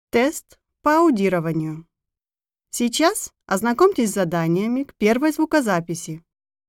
Тест по аудированию. Сейчас ознакомьтесь с заданиями к первой звукозаписи.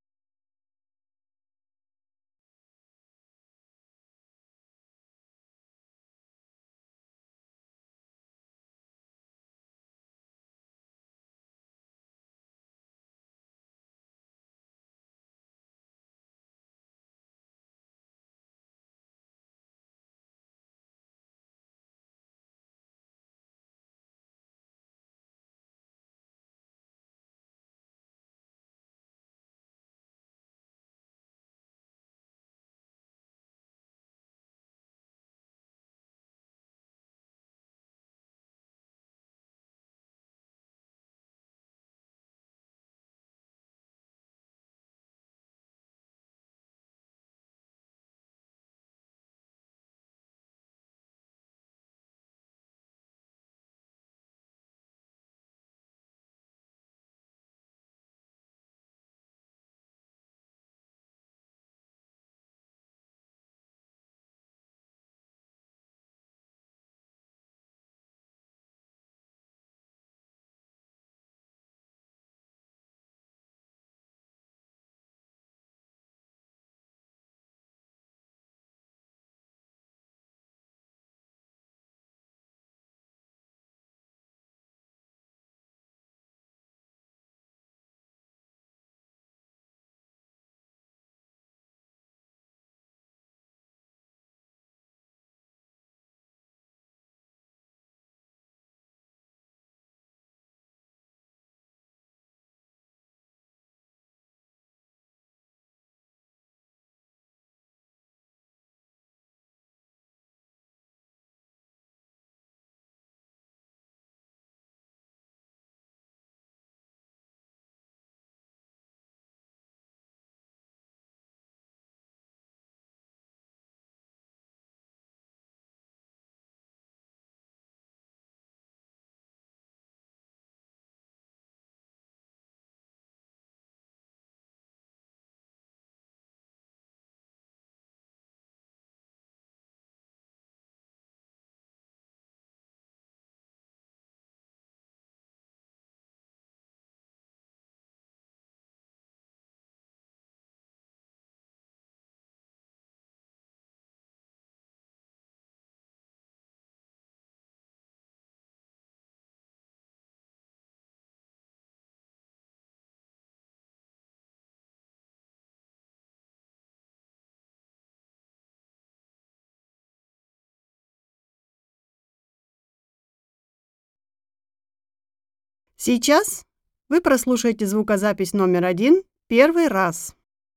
Сейчас вы прослушаете звукозапись номер 1 первый раз.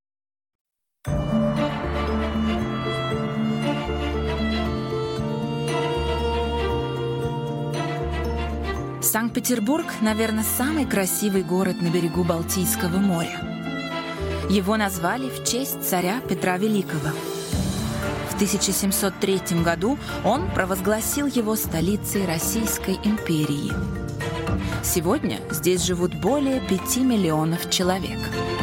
Санкт-Петербург, наверное, самый красивый город на берегу Балтийского моря. Его назвали в честь царя Петра Великого. В 1703 году он провозгласил его столицей Российской империи. Сегодня здесь живут более 5 миллионов человек.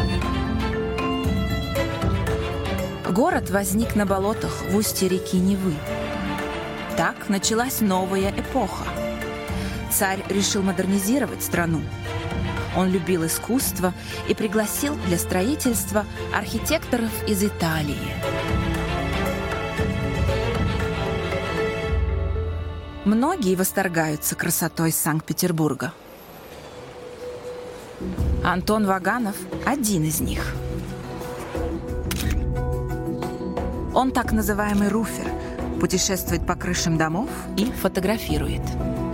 Город возник на болотах в устье реки Невы. Так началась новая эпоха. Царь решил модернизировать страну. Он любил искусство и пригласил для строительства архитекторов из Италии. Многие восторгаются красотой Санкт-Петербурга. Антон Ваганов – один из них. Он так называемый руфер, путешествует по крышам домов и фотографирует.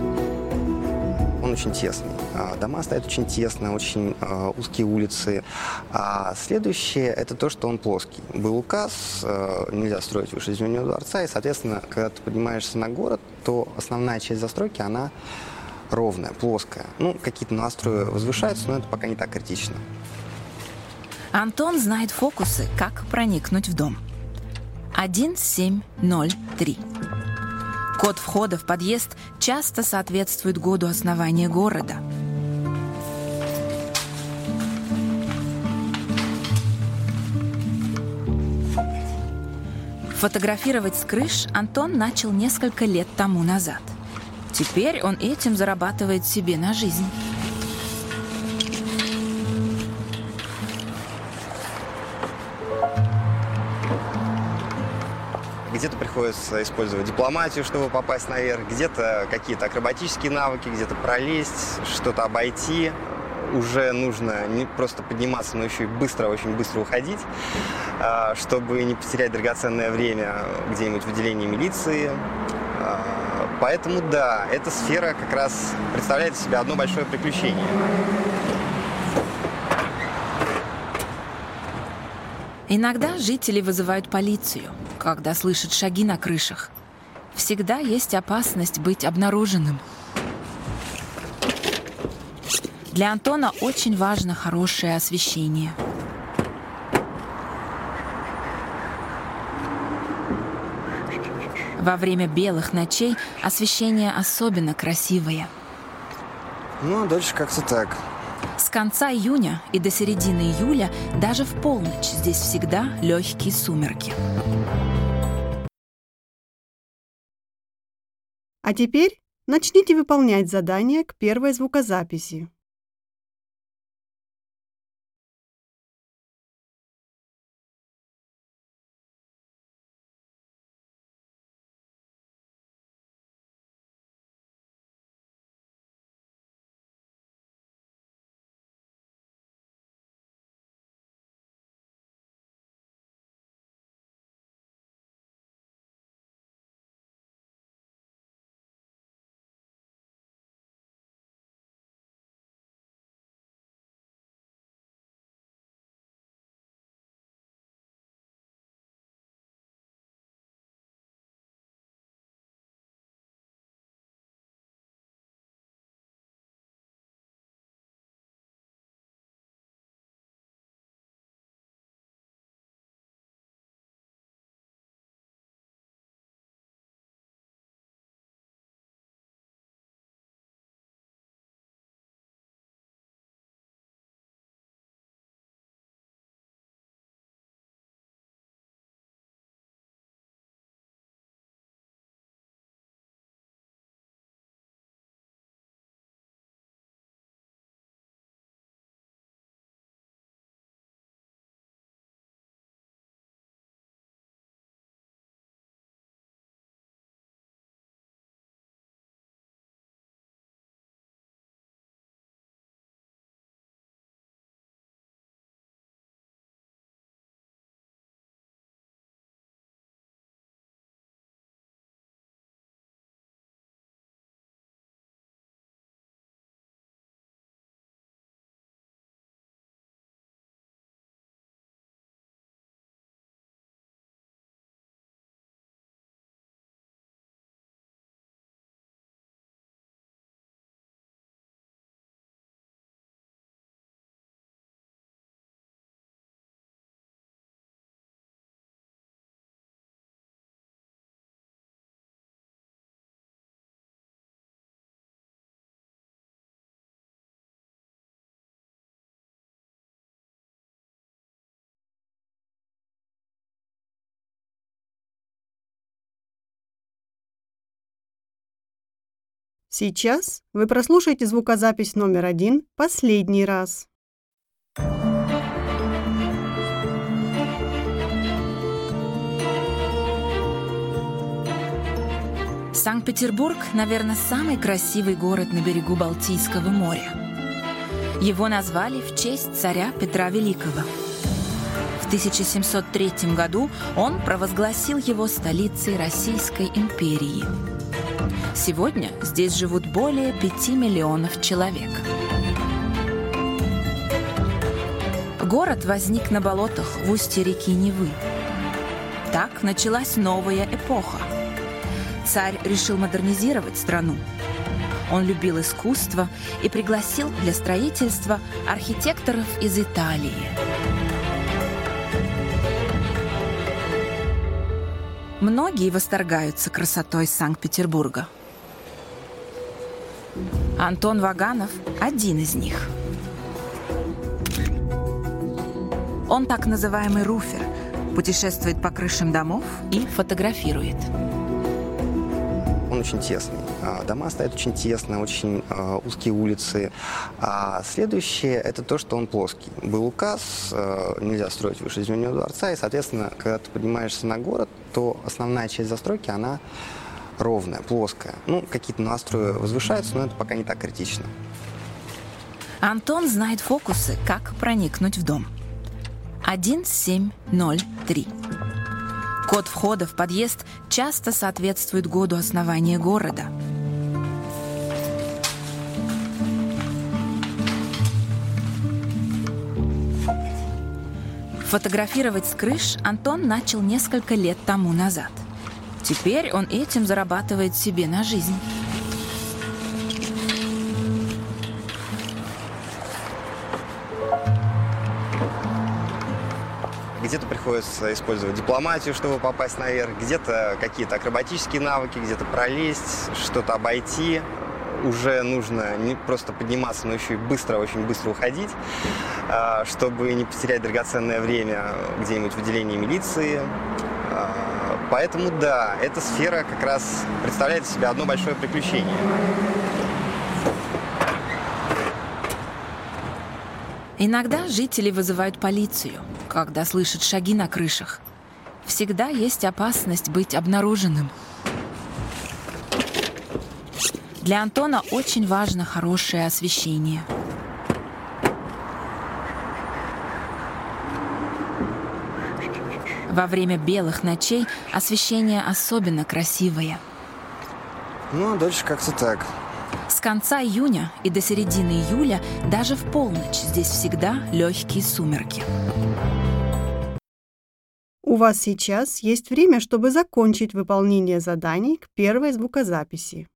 Он очень тесный. Дома стоят очень тесно, очень узкие улицы. А следующее – это то, что он плоский. Был указ, нельзя строить выше Зимнего дворца, и, соответственно, когда ты поднимаешься на город, то основная часть застройки, она ровная, плоская. Ну, какие-то новострои возвышаются, но это пока не так критично. Антон знает фокусы, как проникнуть в дом. 1703. Код входа в подъезд часто соответствует году основания города. Фотографировать с крыш Антон начал несколько лет тому назад. Теперь он этим зарабатывает себе на жизнь. Где-то приходится использовать дипломатию, чтобы попасть наверх, где-то какие-то акробатические навыки, где-то пролезть, что-то обойти. Уже нужно не просто подниматься, но еще и быстро, очень быстро уходить, чтобы не потерять драгоценное время где-нибудь в отделении милиции. Поэтому да, эта сфера как раз представляет из себя одно большое приключение. Иногда жители вызывают полицию, когда слышат шаги на крышах. Всегда есть опасность быть обнаруженным. Для Антона очень важно хорошее освещение. Во время белых ночей освещение особенно красивое. Ну, а дальше как-то так. С конца июня и до середины июля даже в полночь здесь всегда легкие сумерки. А теперь начните выполнять задание к первой звукозаписи. Сейчас вы прослушаете звукозапись номер 1 последний раз. Санкт-Петербург, наверное, самый красивый город на берегу Балтийского моря. Его назвали в честь царя Петра Великого. В 1703 году он провозгласил его столицей Российской империи. Сегодня здесь живут более 5 миллионов человек. Город возник на болотах в устье реки Невы. Так началась новая эпоха. Царь решил модернизировать страну. Он любил искусство и пригласил для строительства архитекторов из Италии. Многие восторгаются красотой Санкт-Петербурга. Антон Ваганов – один из них. Он так называемый руфер, путешествует по крышам домов и фотографирует. он очень тесный. Дома стоят очень тесно, очень узкие улицы. А следующее – это то, что он плоский. Был указ, нельзя строить выше Зимнего дворца, и, соответственно, когда ты поднимаешься на город, то основная часть застройки, она ровная, плоская. Ну, какие-то новострои возвышаются, но это пока не так критично. Антон знает фокусы, как проникнуть в дом. 1703. Код входа в подъезд часто соответствует году основания города. Фотографировать с крыш Антон начал несколько лет тому назад. Теперь он этим зарабатывает себе на жизнь. Где-то приходится использовать дипломатию, чтобы попасть наверх, где-то какие-то акробатические навыки, где-то пролезть, что-то обойти. Уже нужно не просто подниматься, но еще и быстро, очень быстро уходить, чтобы не потерять драгоценное время где-нибудь в отделении милиции. Поэтому да, эта сфера как раз представляет из себя одно большое приключение. Иногда жители вызывают полицию, когда слышат шаги на крышах. Всегда есть опасность быть обнаруженным. Для Антона очень важно хорошее освещение. Во время белых ночей освещение особенно красивое. Ну, а дальше как-то так. С конца июня и до середины июля даже в полночь здесь всегда легкие сумерки. У вас сейчас есть время, чтобы закончить выполнение заданий к первой звукозаписи.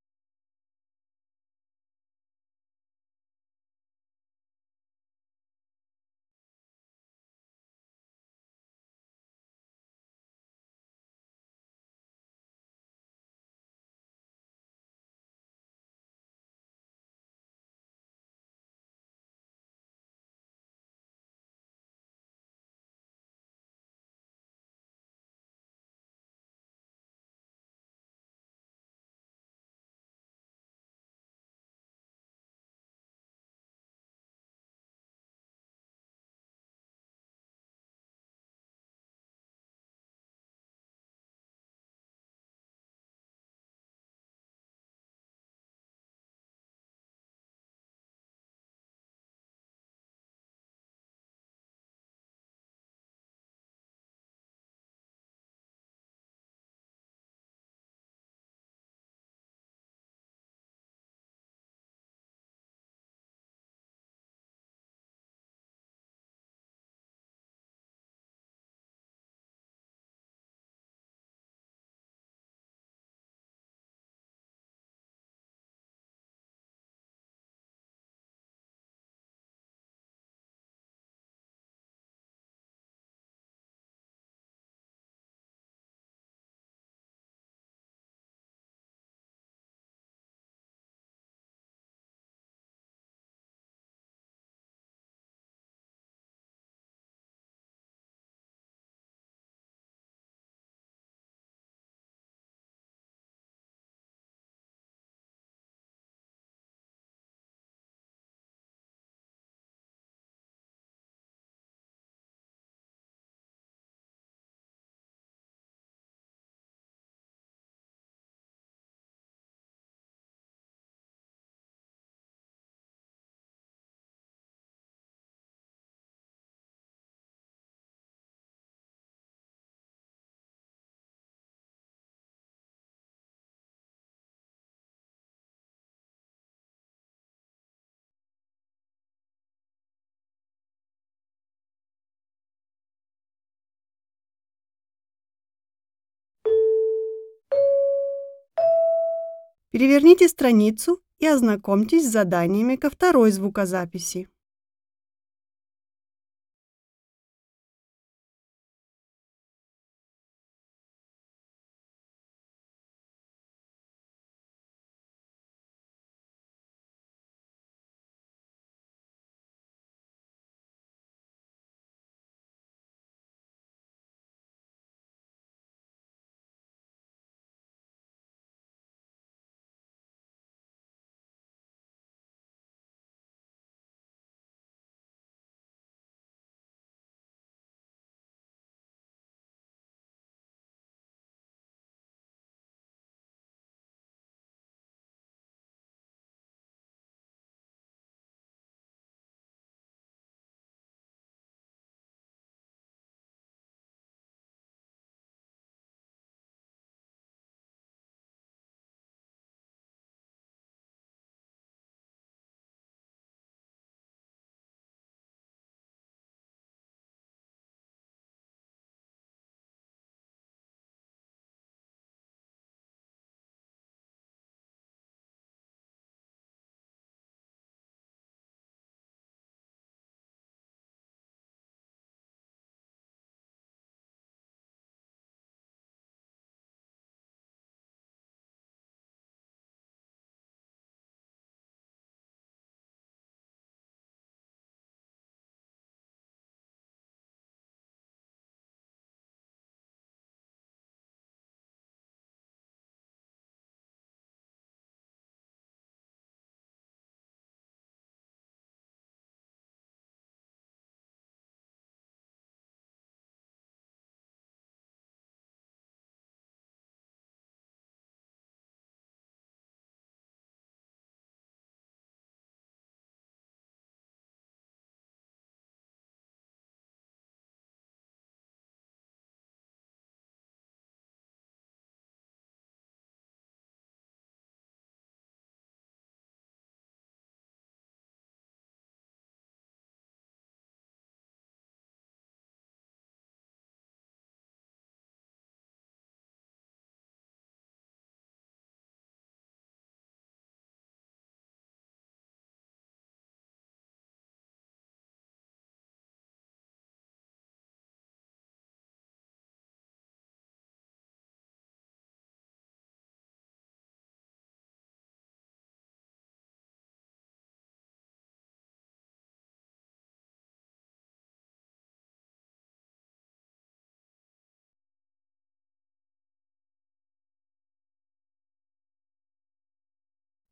Переверните страницу и ознакомьтесь с заданиями ко второй звукозаписи.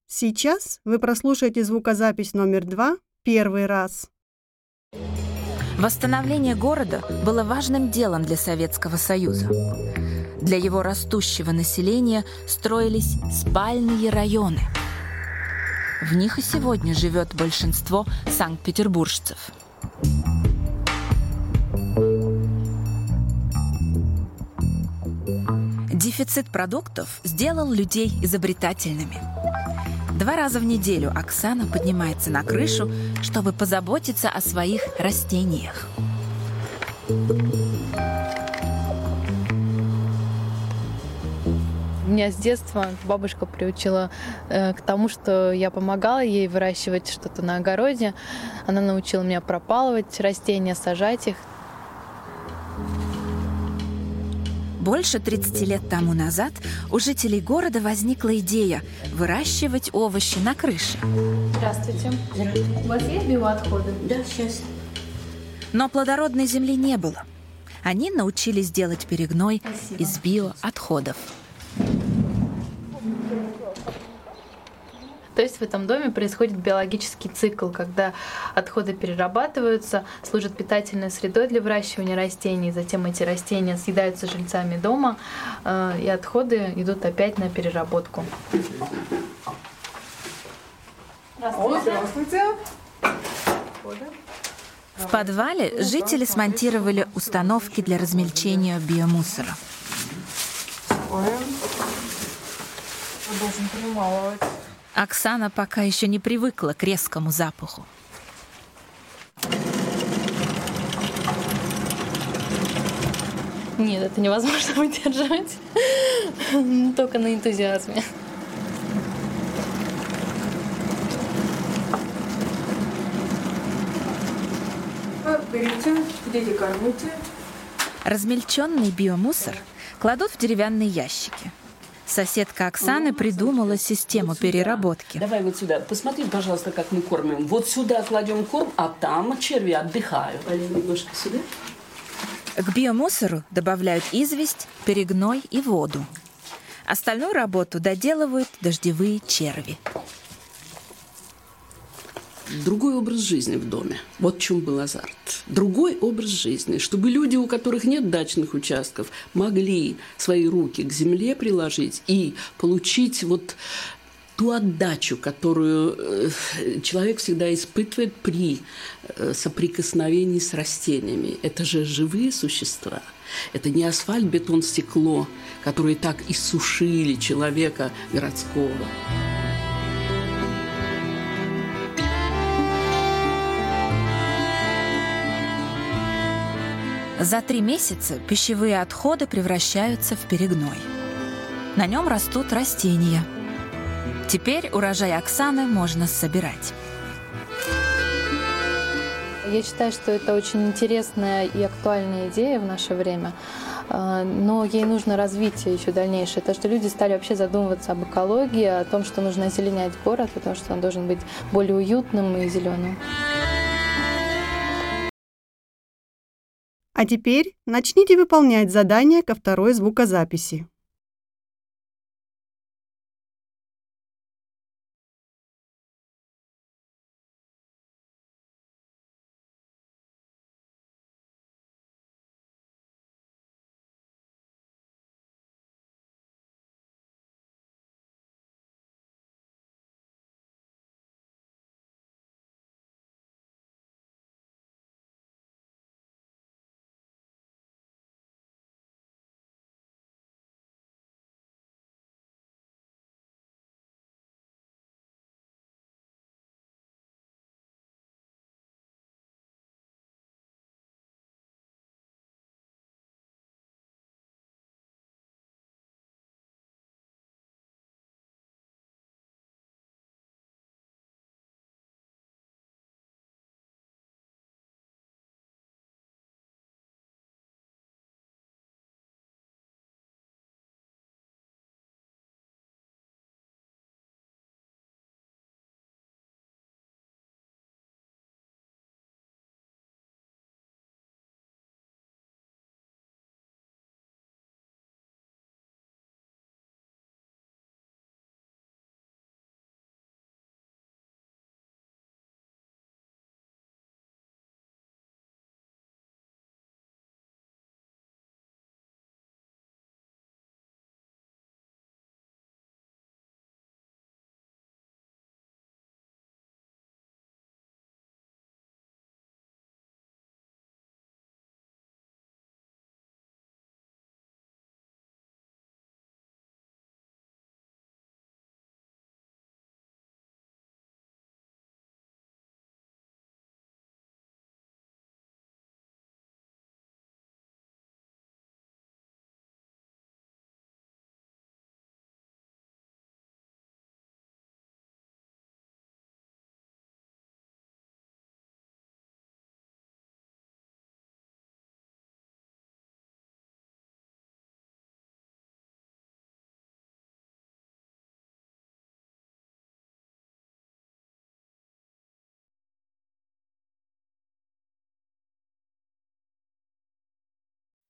Сейчас вы прослушаете звукозапись номер 2 первый раз. Восстановление города было важным делом для Советского Союза. Для его растущего населения строились спальные районы. В них и сегодня живет большинство санкт-петербуржцев. Дефицит продуктов сделал людей изобретательными. 2 раза в неделю Оксана поднимается на крышу, чтобы позаботиться о своих растениях. Меня с детства бабушка приучила к тому, что я помогала ей выращивать что-то на огороде. Она научила меня пропалывать растения, сажать их. Больше 30 лет тому назад у жителей города возникла идея выращивать овощи на крыше. Здравствуйте. У вас есть биоотходы? Да, сейчас. Но плодородной земли не было. Они научились делать перегной из биоотходов. То есть в этом доме происходит биологический цикл, когда отходы перерабатываются, служат питательной средой для выращивания растений, затем эти растения съедаются жильцами дома, и отходы идут опять на переработку. Здравствуйте. В подвале жители смонтировали установки для размельчения биомусора. Должен перемалывать. Оксана пока еще не привыкла к резкому запаху. Нет, это невозможно выдержать. Только на энтузиазме. Берите, дети кормите. Размельченный биомусор кладут в деревянные ящики. Соседка Оксаны придумала систему переработки. Давай вот сюда. Посмотри, пожалуйста, как мы кормим. Вот сюда кладем корм, а там черви отдыхают. Немножко сюда. К биомусору добавляют известь, перегной и воду. Остальную работу доделывают дождевые черви. Другой образ жизни в доме. Вот в чем был азарт. Другой образ жизни, чтобы люди, у которых нет дачных участков, могли свои руки к земле приложить и получить вот ту отдачу, которую человек всегда испытывает при соприкосновении с растениями. Это же живые существа. Это не асфальт, бетон, стекло, которые так иссушили человека городского. За 3 месяца пищевые отходы превращаются в перегной. На нем растут растения. Теперь урожай Оксаны можно собирать. Я считаю, что это очень интересная и актуальная идея в наше время, но ей нужно развитие еще дальнейшее. То, что люди стали вообще задумываться об экологии, о том, что нужно озеленять город, потому что он должен быть более уютным и зеленым. А теперь начните выполнять задание ко второй звукозаписи.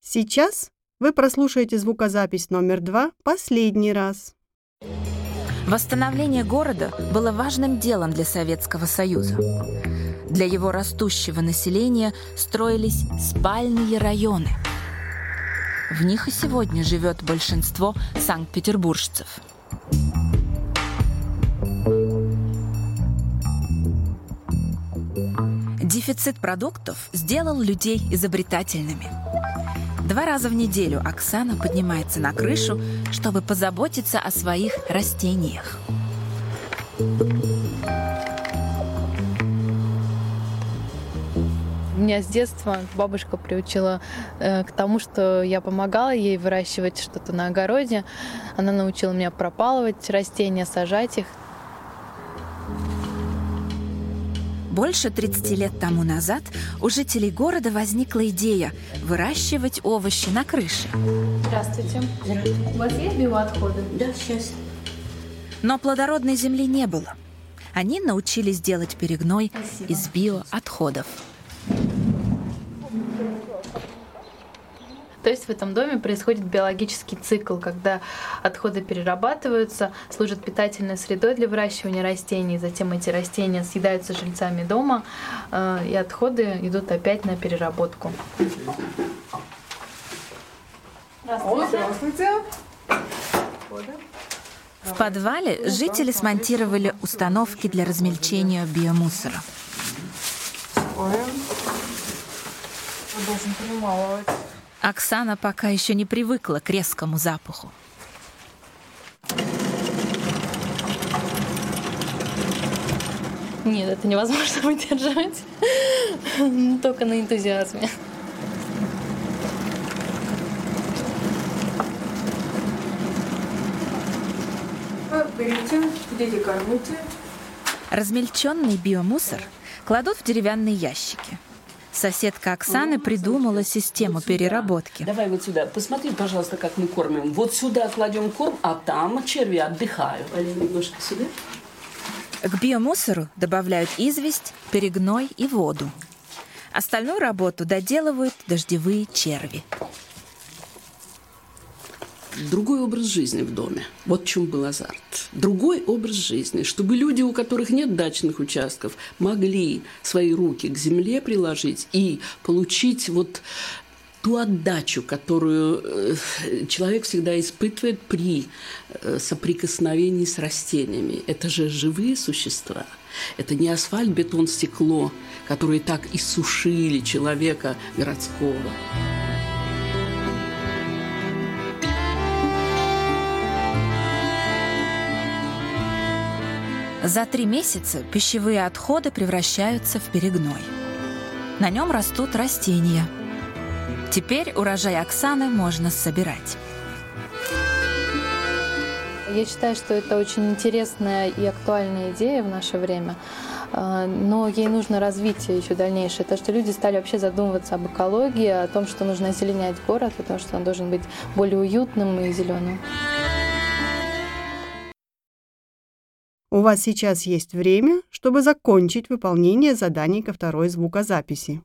Сейчас вы прослушаете звукозапись номер 2 последний раз. Восстановление города было важным делом для Советского Союза. Для его растущего населения строились спальные районы. В них и сегодня живет большинство санкт-петербуржцев. Дефицит продуктов сделал людей изобретательными. 2 раза в неделю Оксана поднимается на крышу, чтобы позаботиться о своих растениях. Меня с детства бабушка приучила к тому, что я помогала ей выращивать что-то на огороде. Она научила меня пропалывать растения, сажать их. Больше 30 лет тому назад у жителей города возникла идея выращивать овощи на крыше. Здравствуйте. У вас есть биоотходы? Да, сейчас. Но плодородной земли не было. Они научились делать перегной из биоотходов. То есть в этом доме происходит биологический цикл, когда отходы перерабатываются, служат питательной средой для выращивания растений, затем эти растения съедаются жильцами дома, и отходы идут опять на переработку. Здравствуйте. В подвале жители смонтировали установки для размельчения биомусора. Ой. Я должен перемалывать. Оксана пока еще не привыкла к резкому запаху. Нет, это невозможно выдержать. Только на энтузиазме. Берите, идите кормите. Размельченный биомусор кладут в деревянные ящики. Соседка Оксаны придумала систему переработки. Давай вот сюда. Посмотри, пожалуйста, как мы кормим. Вот сюда кладем корм, а там черви отдыхают. Али, немножко сюда. К биомусору добавляют известь, перегной и воду. Остальную работу доделывают дождевые черви. Другой образ жизни в доме. Вот в чем был азарт. Другой образ жизни, чтобы люди, у которых нет дачных участков, могли свои руки к земле приложить и получить вот ту отдачу, которую человек всегда испытывает при соприкосновении с растениями. Это же живые существа. Это не асфальт, бетон, стекло, которые так иссушили человека городского. За 3 месяца пищевые отходы превращаются в перегной. На нем растут растения. Теперь урожай Оксаны можно собирать. Я считаю, что это очень интересная и актуальная идея в наше время, но ей нужно развитие еще дальнейшее. То, что люди стали вообще задумываться об экологии, о том, что нужно озеленять город, о том, что он должен быть более уютным и зеленым. У вас сейчас есть время, чтобы закончить выполнение заданий ко второй звукозаписи.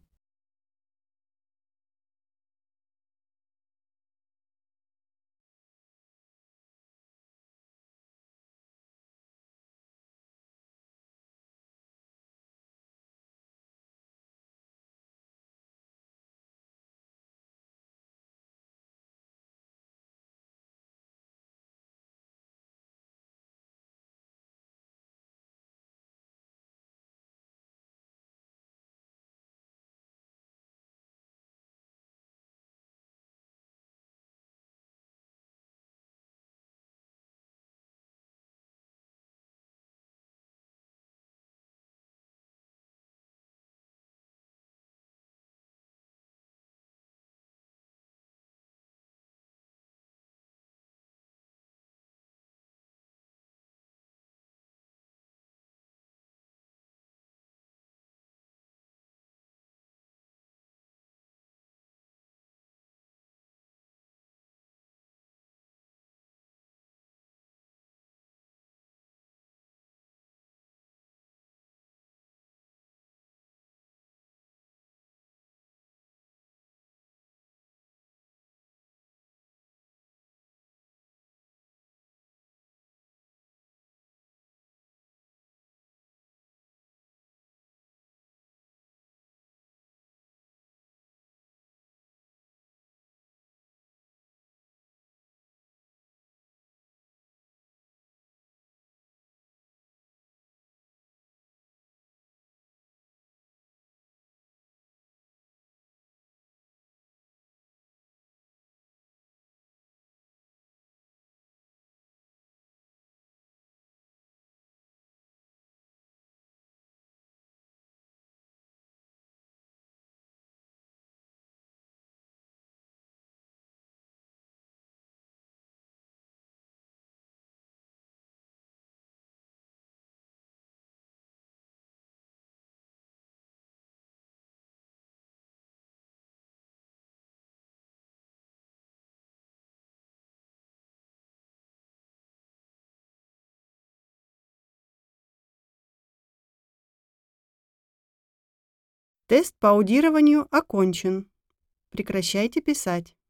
Тест по аудированию окончен. Прекращайте писать.